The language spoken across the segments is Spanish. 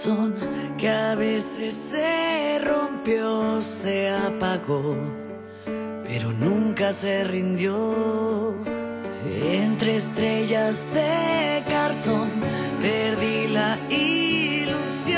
corazón que a veces se rompió, se apagó, pero nunca se rindió. Entre estrellas de cartón perdí la ilusión.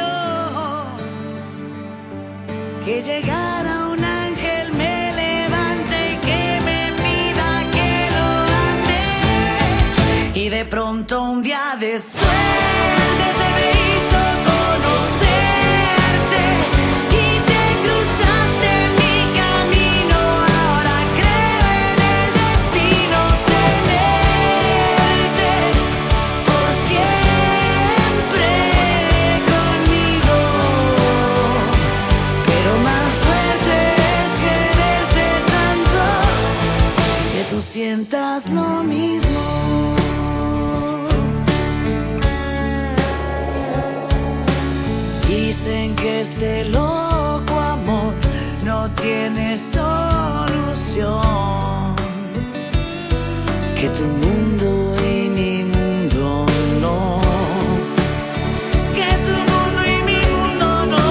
Que llegara un ángel me levante y que me mida que lo amé. Y de pronto un día de suerte se me hizo conocerte y te cruzaste en mi camino. Ahora creo en el destino, tenerte por siempre conmigo. Pero más suerte es quererte tanto que tú sientas lo mismo. Dicen que este loco amor no tiene solución, que tu mundo y mi mundo no, que tu mundo y mi mundo no.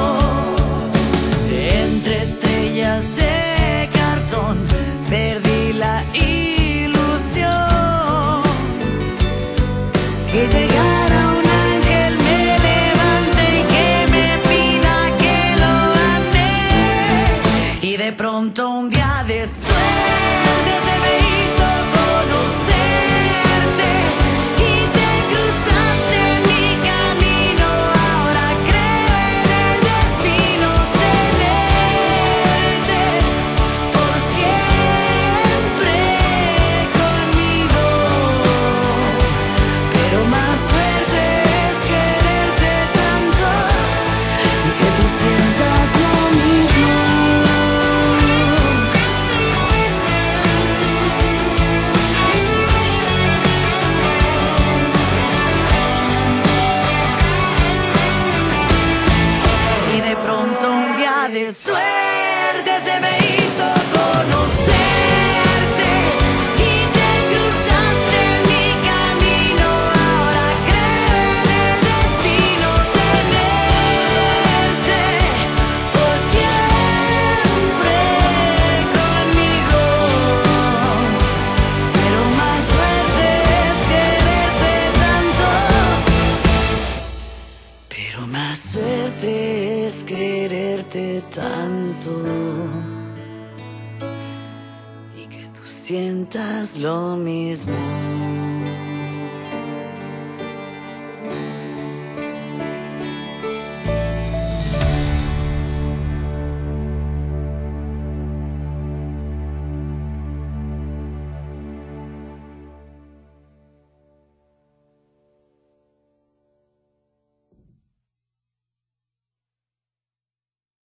Entre estrellas de cartón perdí la ilusión. Que llegara un ángel me levante y que me pida que lo ame. Y de pronto un día de suerte se me hizo conocerte y te cruzaste en mi camino. Ahora creo en el destino, tenerte por siempre conmigo. Pero más suerte es quererte tanto y que tú sientas lo mismo. Y de pronto un día de suerte se me hizo conocerte y te cruzaste en mi camino. Ahora creo en el destino, tenerte por siempre conmigo. Pero más suerte es quererte tanto. Pero más suerte es quererte tanto y que tú sientas lo mismo.